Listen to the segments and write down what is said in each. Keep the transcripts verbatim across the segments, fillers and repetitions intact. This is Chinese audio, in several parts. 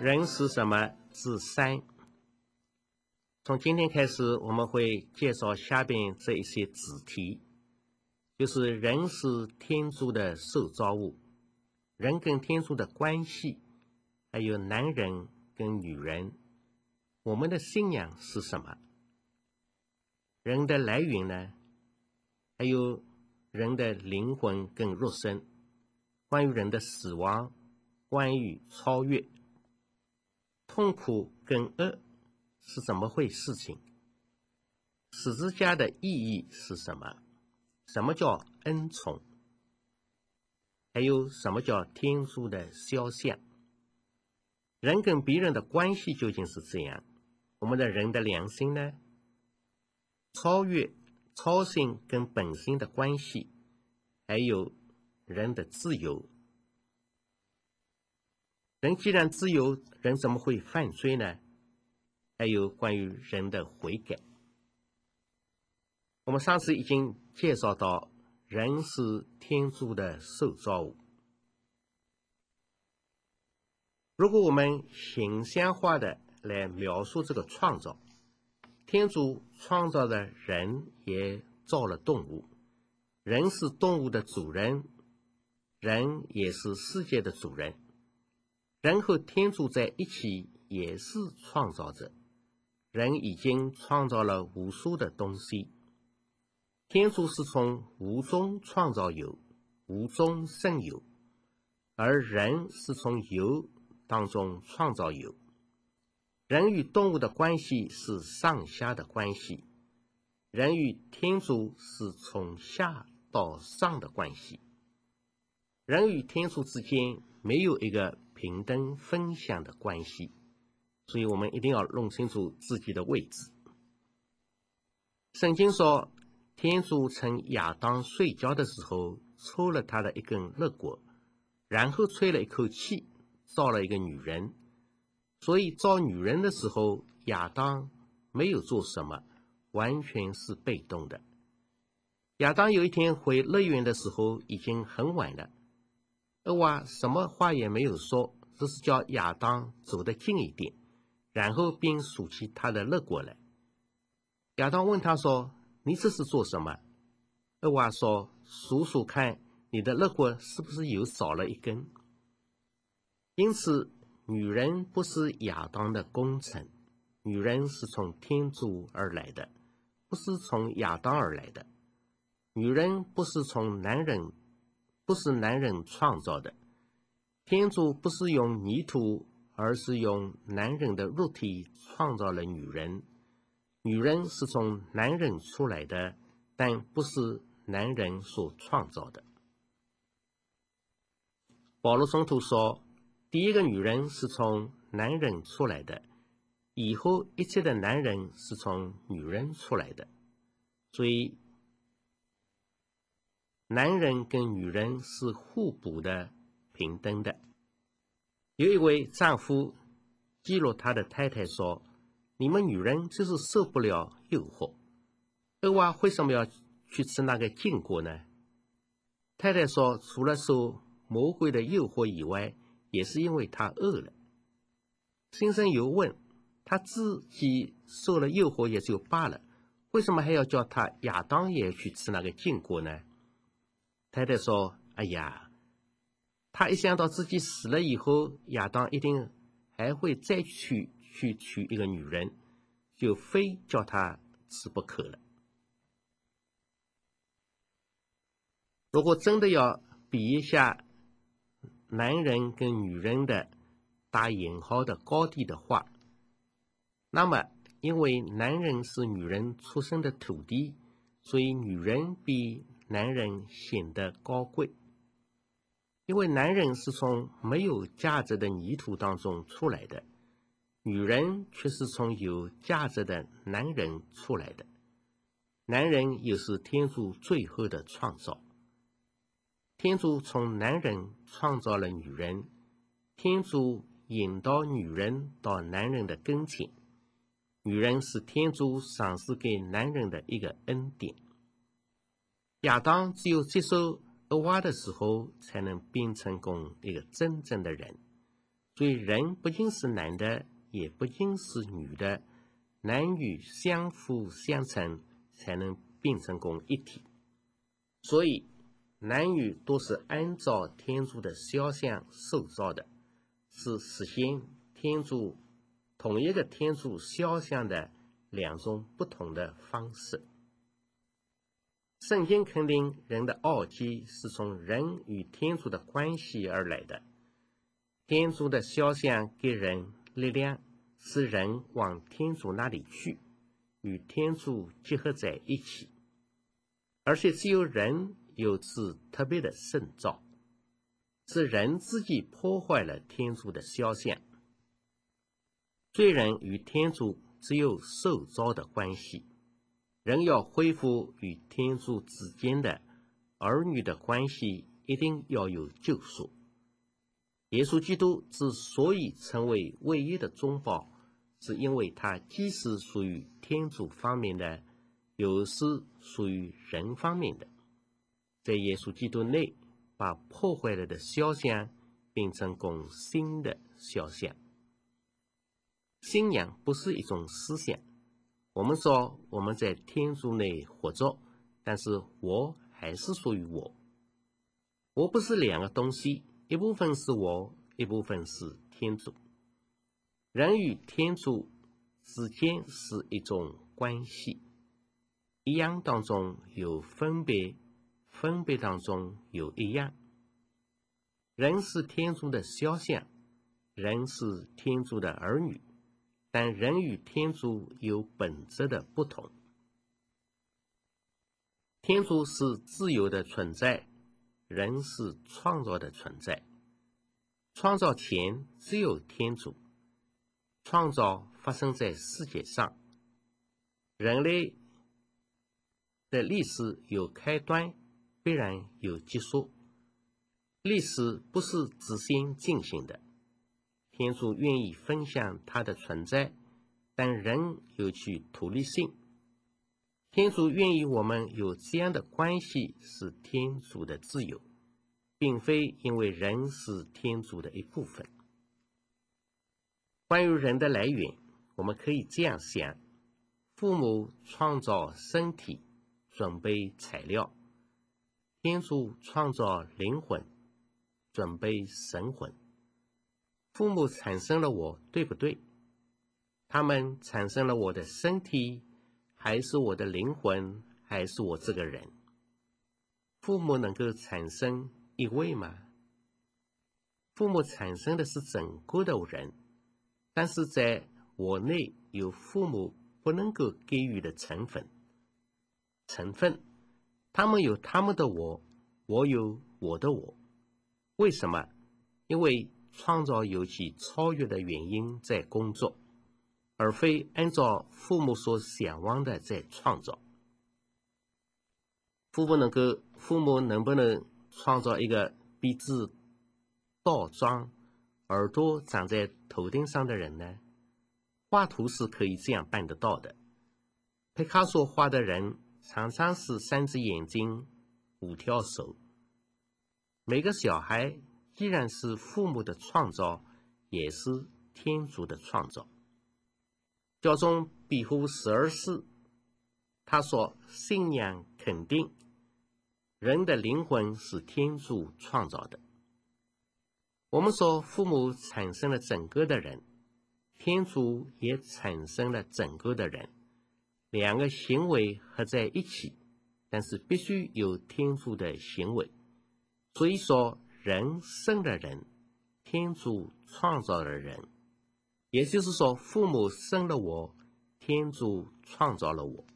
人是什么之三。从今天开始，我们会介绍下边这一些子题，就是人是天主的受造物，人跟天主的关系，还有男人跟女人，我们的信仰是什么？人的来源呢？还有人的灵魂跟肉身，关于人的死亡，关于超越，痛苦跟恶是怎么回事情？十字架的意义是什么？什么叫恩宠？还有什么叫天主的肖像？人跟别人的关系究竟是这样？我们的人的良心呢？超越、超性跟本性的关系，还有人的自由。人既然自由，人怎么会犯罪呢？还有关于人的悔改。我们上次已经介绍到，人是天主的受造物。如果我们形象化的来描述这个创造，天主创造了人，也造了动物。人是动物的主人，人也是世界的主人。人和天主在一起也是创造者。人已经创造了无数的东西。天主是从无中创造有，无中生有，而人是从有当中创造有。人与动物的关系是上下的关系，人与天主是从下到上的关系。人与天主之间没有一个平等分享的关系，所以我们一定要弄清楚自己的位置。圣经说，天主趁亚当睡觉的时候抽了他的一根肋骨，然后吹了一口气，造了一个女人。所以造女人的时候，亚当没有做什么，完全是被动的。亚当有一天回乐园的时候已经很晚了，厄娃什么话也没有说，只是叫亚当走得近一点，然后便数起他的肋骨来。亚当问他说，你这是做什么？厄娃说，数数看你的肋骨是不是有少了一根。因此女人不是亚当的工程，女人是从天主而来的，不是从亚当而来的。女人不是从男人不是男人创造的，天主不是用泥土，而是用男人的肉体创造了女人。女人是从男人出来的，但不是男人所创造的。保罗宗徒说，第一个女人是从男人出来的，以后一切的男人是从女人出来的。所以男人跟女人是互补的、平等的。有一位丈夫记录他的太太说，你们女人就是受不了诱惑，厄娃为什么要去吃那个禁果呢？太太说，除了受魔鬼的诱惑以外，也是因为她饿了。先生又问，他自己受了诱惑也就罢了，为什么还要叫他亚当也去吃那个禁果呢？太太说，哎呀，他一想到自己死了以后，亚当一定还会再去去娶一个女人，就非叫他吃不可了。如果真的要比一下男人跟女人的打引号的高低的话，那么因为男人是女人出生的土地，所以女人比男人显得高贵。因为男人是从没有价值的泥土当中出来的，女人却是从有价值的男人出来的。男人又是天主最后的创造。天主从男人创造了女人，天主引导女人到男人的跟前，女人是天主赏赐给男人的一个恩典。亚当只有接受厄娃的时候，才能变成功一个真正的人。 所以人不仅是男的，也不仅是女的，男女相辅相成，才能变成共一体。所以男女都是按照天主的肖像受造的，是实现天主同一个天主肖像的两种不同的方式。圣经肯定人的奥迹是从人与天主的关系而来的。天主的肖像给人力量，使人往天主那里去，与天主结合在一起。而且只有人有此特别的圣召，是人自己破坏了天主的肖像。罪人与天主只有受召的关系，人要恢复与天主之间的儿女的关系，一定要有救赎。耶稣基督之所以成为唯一的中保，是因为他既是属于天主方面的，又是属于人方面的。在耶稣基督内，把破坏了的肖像变成共新的肖像。信仰不是一种思想，我们说我们在天主内活着，但是我还是属于我。我不是两个东西，一部分是我，一部分是天主。人与天主之间是一种关系，一样当中有分别，分别当中有一样。人是天主的肖像，人是天主的儿女，但人与天主有本质的不同。天主是自由的存在，人是创造的存在。创造前只有天主，创造发生在世界上，人类的历史有开端，必然有结束。历史不是自行进行的，天主愿意分享他的存在，但人有其独立性。天主愿意我们有这样的关系，是天主的自由，并非因为人是天主的一部分。关于人的来源，我们可以这样想：父母创造身体，准备材料；天主创造灵魂，准备神魂。父母产生了我，对不对？他们产生了我的身体，还是我的灵魂，还是我这个人？父母能够产生一位吗？父母产生的是整个的人，但是在我内有父母不能够给予的成分。成分，他们有他们的我，我有我的我。为什么？因为创造有其超越的原因在工作，而非按照父母所想望的在创造。父母能够，父母能不能创造一个鼻子倒装、耳朵长在头顶上的人呢？画图是可以这样办得到的。皮卡索画的人常常是三只眼睛、五条手。每个小孩既然是父母的创造，也是天主的创造。教宗庇护十二世他说，信仰肯定人的灵魂是天主创造的。我们说父母产生了整个的人，天主也产生了整个的人，两个行为合在一起，但是必须有天主的行为。所以说人生了人，天主创造了人，也就是说父母生了我，天主创造了我。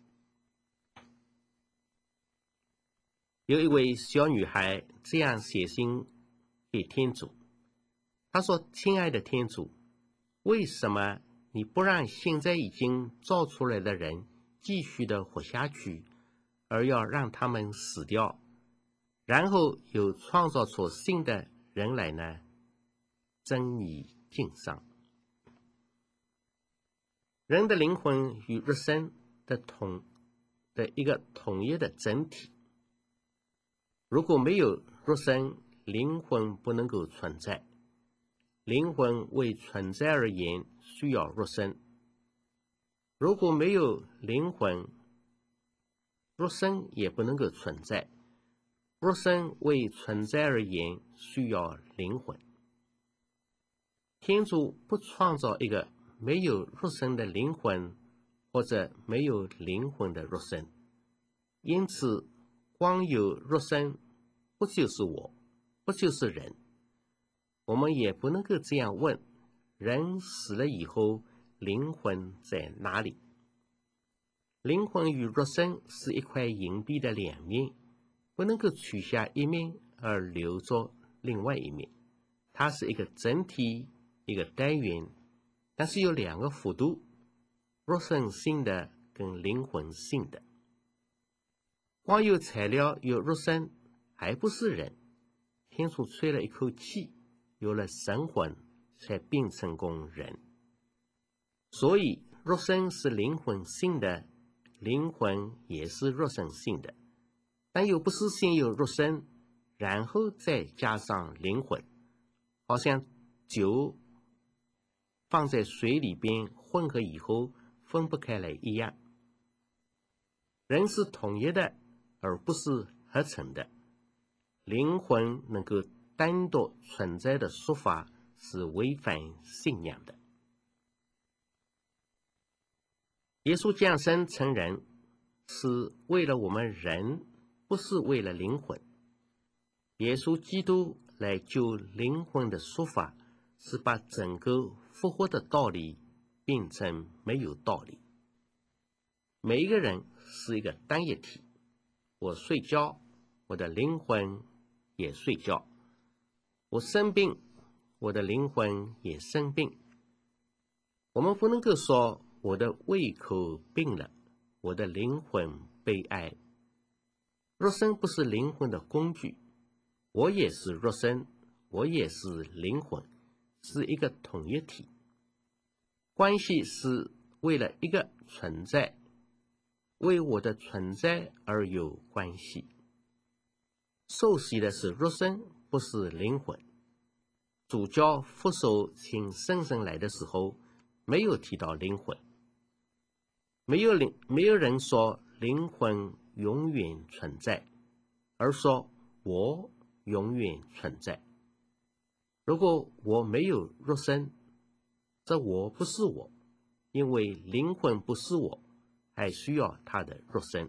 有一位小女孩这样写信给天主，她说，亲爱的天主，为什么你不让现在已经造出来的人继续的活下去，而要让他们死掉，然后又创造出新的人来呢？真理敬上。人的灵魂与肉身的统的一个统一的整体，如果没有肉身，灵魂不能够存在。 灵魂为存在而言需要肉身。如果没有灵魂，肉身也不能够存在。肉身为存在而言需要灵魂。天主不创造一个没有肉身的灵魂，或者没有灵魂的肉身，因此光有肉身不就是我，不就是人。我们也不能够这样问，人死了以后灵魂在哪里？灵魂与肉身是一块银币的两面，不能够取下一面而留着另外一面。它是一个整体，一个单元，但是有两个幅度，肉身性的跟灵魂性的。光有材料有肉身还不是人，天主吹了一口气，有了神魂，才变成功人。所以肉身是灵魂性的，灵魂也是肉身性的，但又不是先有肉身，然后再加上灵魂，好像酒放在水里边混合以后分不开来一样。人是统一的，而不是合成的。灵魂能够单独存在的说法是违反信仰的。耶稣降生成人是为了我们人，不是为了灵魂。耶稣基督来救灵魂的说法是把整个复活的道理变成没有道理。每一个人是一个单一体，我睡觉，我的灵魂也睡觉；我生病，我的灵魂也生病。我们不能够说我的胃口病了，我的灵魂悲哀。肉身不是灵魂的工具，我也是肉身，我也是灵魂，是一个统一体。关系是为了一个存在，为我的存在而有关系。受洗的是肉身，不是灵魂。主教复手请圣神来的时候，没有提到灵魂。没有灵，没有人说灵魂永远存在，而说我永远存在。如果我没有肉身，这我不是我，因为灵魂不是我，还需要他的肉身。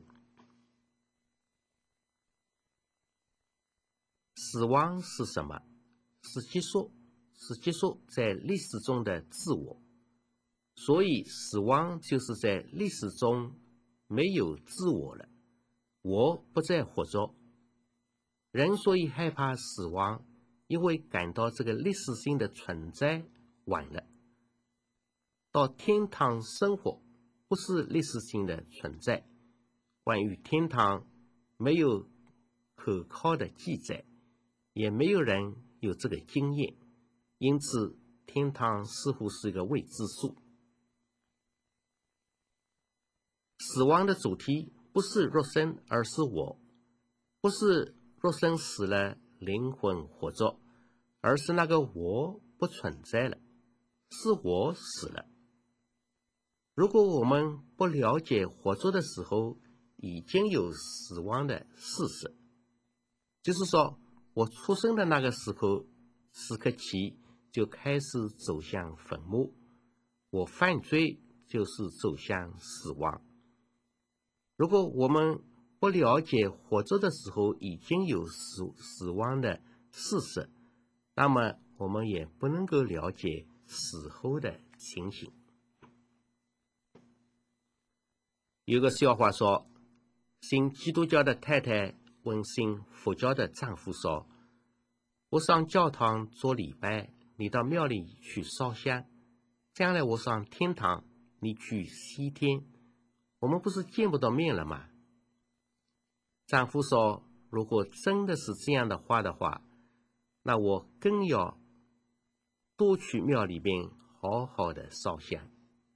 死亡是什么？是结束，是结束在历史中的自我。所以死亡就是在历史中没有自我了，我不再活着。人所以害怕死亡，因为感到这个历史性的存在晚了。到天堂生活不是历史性的存在，关于天堂没有可靠的记载，也没有人有这个经验，因此天堂似乎是一个未知数。死亡的主题不是肉身，而是我，不是肉身死了，灵魂活着，而是那个我不存在了，是我死了。如果我们不了解活着的时候已经有死亡的事实，就是说我出生的那个时候时刻起就开始走向坟墓，我犯罪就是走向死亡。如果我们不了解活着的时候已经有死死亡的事实，那么我们也不能够了解死后的情形。有个笑话说，信基督教的太太问信佛教的丈夫说，我上教堂做礼拜，你到庙里去烧香，将来我上天堂，你去西天，我们不是见不到面了吗？丈夫说，如果真的是这样的话的话，那我更要多去庙里边好好的烧香。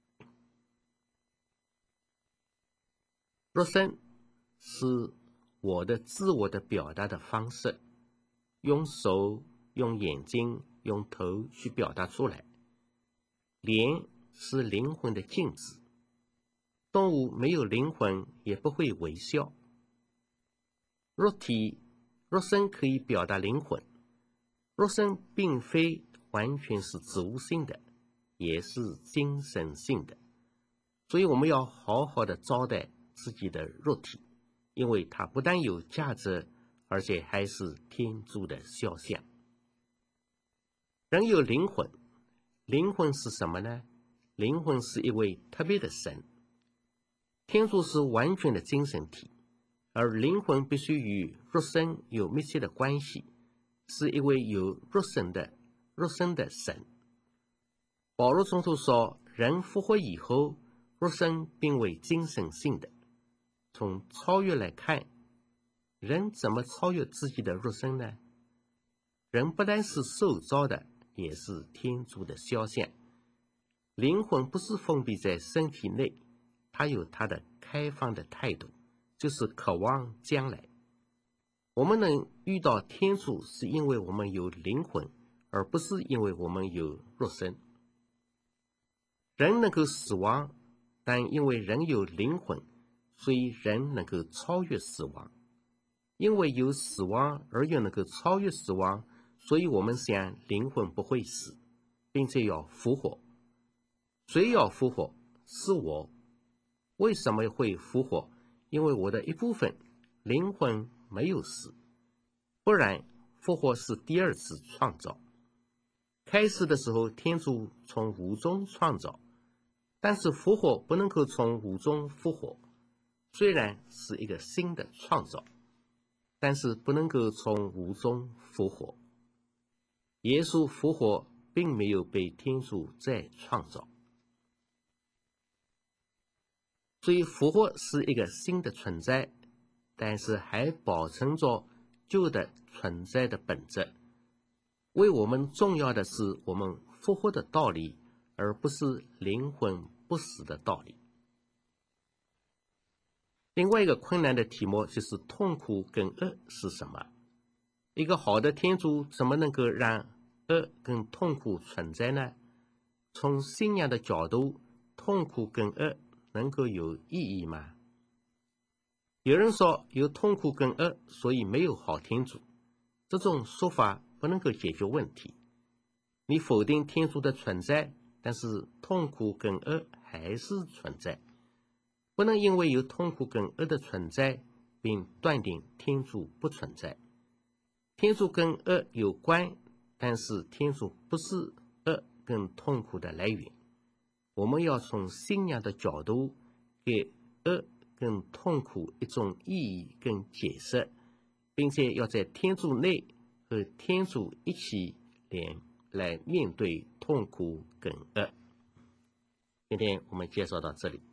肉身是我的自我的表达的方式，用手、用眼睛、 用头去表达出来。脸是灵魂的镜子，动物没有灵魂也不会微笑。肉体肉身可以表达灵魂，肉身并非完全是植物性的，也是精神性的，所以我们要好好的招待自己的肉体，因为它不但有价值，而且还是天主的肖像。人有灵魂，灵魂是什么呢？灵魂是一位特别的神。天主是完全的精神体，而灵魂必须与肉身有密切的关系，是一位有肉身的肉身的神。保罗中途说，人复活以后，肉身并为精神性的。从超越来看，人怎么超越自己的肉身呢？人不但是受造的，也是天主的肖像。灵魂不是封闭在身体内，它有它的开放的态度，就是渴望将来。我们能遇到天主，是因为我们有灵魂，而不是因为我们有肉身。人能够死亡，但因为人有灵魂，所以人能够超越死亡。因为有死亡而又能够超越死亡，所以我们想灵魂不会死，并且要复活。谁要复活？是我。为什么会复活？因为我的一部分灵魂没有死，不然复活是第二次创造。开始的时候，天主从无中创造，但是复活不能够从无中复活，虽然是一个新的创造，但是不能够从无中复活。耶稣复活并没有被天主再创造，所以复活是一个新的存在，但是还保存着旧的存在的本质。为我们重要的是我们复活的道理，而不是灵魂不死的道理。另外一个困难的题目就是痛苦跟恶是什么？一个好的天主怎么能够让恶跟痛苦存在呢？从信仰的角度，痛苦跟恶能够有意义吗？有人说有痛苦跟恶，所以没有好天主。这种说法不能够解决问题。你否定天主的存在，但是痛苦跟恶还是存在。不能因为有痛苦跟恶的存在，并断定天主不存在。天主跟恶有关，但是天主不是恶跟痛苦的来源。我们要从信仰的角度给恶跟痛苦一种意义跟解释，并且要在天主内和天主一起连来面对痛苦跟恶。今天我们介绍到这里。